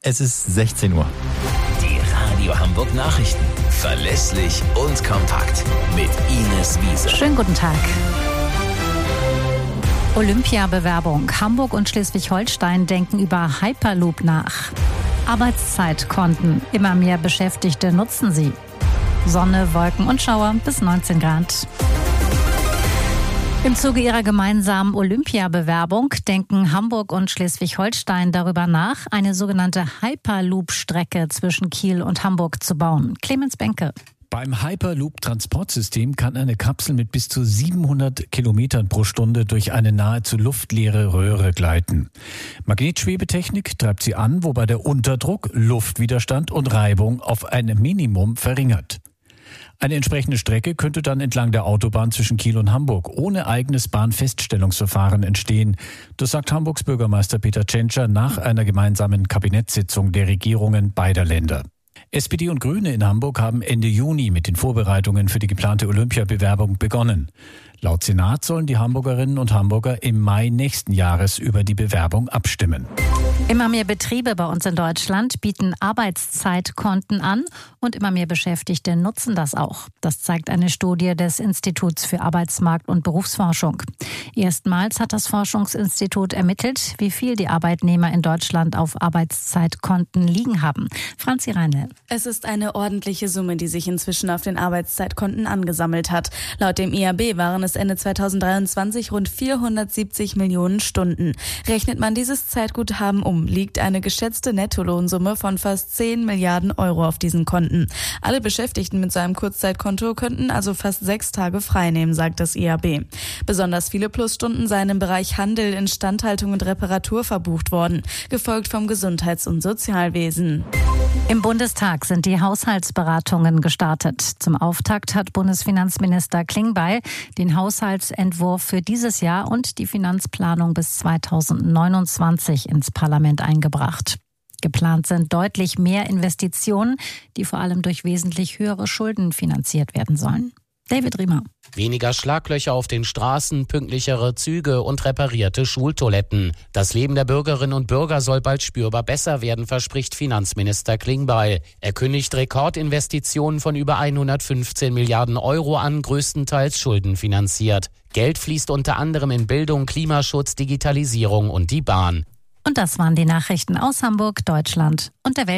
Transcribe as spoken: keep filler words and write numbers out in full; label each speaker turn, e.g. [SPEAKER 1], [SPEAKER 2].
[SPEAKER 1] Es ist sechzehn Uhr.
[SPEAKER 2] Die Radio Hamburg Nachrichten. Verlässlich und kompakt. Mit Ines Wiese.
[SPEAKER 3] Schönen guten Tag. Olympiabewerbung. Hamburg und Schleswig-Holstein denken über Hyperloop nach. Arbeitszeitkonten. Immer mehr Beschäftigte nutzen sie. Sonne, Wolken und Schauer bis neunzehn Grad. Im Zuge ihrer gemeinsamen Olympiabewerbung denken Hamburg und Schleswig-Holstein darüber nach, eine sogenannte Hyperloop-Strecke zwischen Kiel und Hamburg zu bauen. Clemens Benke.
[SPEAKER 4] Beim Hyperloop-Transportsystem kann eine Kapsel mit bis zu siebenhundert Kilometern pro Stunde durch eine nahezu luftleere Röhre gleiten. Magnetschwebetechnik treibt sie an, wobei der Unterdruck, Luftwiderstand und Reibung auf ein Minimum verringert. Eine entsprechende Strecke könnte dann entlang der Autobahn zwischen Kiel und Hamburg ohne eigenes Bahnfeststellungsverfahren entstehen. Das sagt Hamburgs Bürgermeister Peter Tschentscher nach einer gemeinsamen Kabinettssitzung der Regierungen beider Länder. S P D und Grüne in Hamburg haben Ende Juni mit den Vorbereitungen für die geplante Olympiabewerbung begonnen. Laut Senat sollen die Hamburgerinnen und Hamburger im Mai nächsten Jahres über die Bewerbung abstimmen.
[SPEAKER 3] Immer mehr Betriebe bei uns in Deutschland bieten Arbeitszeitkonten an und immer mehr Beschäftigte nutzen das auch. Das zeigt eine Studie des Instituts für Arbeitsmarkt- und Berufsforschung. Erstmals hat das Forschungsinstitut ermittelt, wie viel die Arbeitnehmer in Deutschland auf Arbeitszeitkonten liegen haben. Franzi Reinl.
[SPEAKER 5] Es ist eine ordentliche Summe, die sich inzwischen auf den Arbeitszeitkonten angesammelt hat. Laut dem I A B waren es Ende zweitausenddreiundzwanzig rund vierhundertsiebzig Millionen Stunden. Rechnet man dieses Zeitguthaben um, liegt eine geschätzte Nettolohnsumme von fast zehn Milliarden Euro auf diesen Konten. Alle Beschäftigten mit so einem Kurzzeitkonto könnten also fast sechs Tage frei nehmen, sagt das I A B. Besonders viele Plusstunden seien im Bereich Handel, Instandhaltung und Reparatur verbucht worden, gefolgt vom Gesundheits- und Sozialwesen.
[SPEAKER 3] Im Bundestag sind die Haushaltsberatungen gestartet. Zum Auftakt hat Bundesfinanzminister Klingbeil den Haushaltsentwurf für dieses Jahr und die Finanzplanung bis zweitausendneunundzwanzig ins Parlament eingebracht. Geplant sind deutlich mehr Investitionen, die vor allem durch wesentlich höhere Schulden finanziert werden sollen. David Riemer.
[SPEAKER 6] Weniger Schlaglöcher auf den Straßen, pünktlichere Züge und reparierte Schultoiletten. Das Leben der Bürgerinnen und Bürger soll bald spürbar besser werden, verspricht Finanzminister Klingbeil. Er kündigt Rekordinvestitionen von über hundertfünfzehn Milliarden Euro an, größtenteils schuldenfinanziert. Geld fließt unter anderem in Bildung, Klimaschutz, Digitalisierung und die Bahn.
[SPEAKER 3] Und das waren die Nachrichten aus Hamburg, Deutschland und der Welt.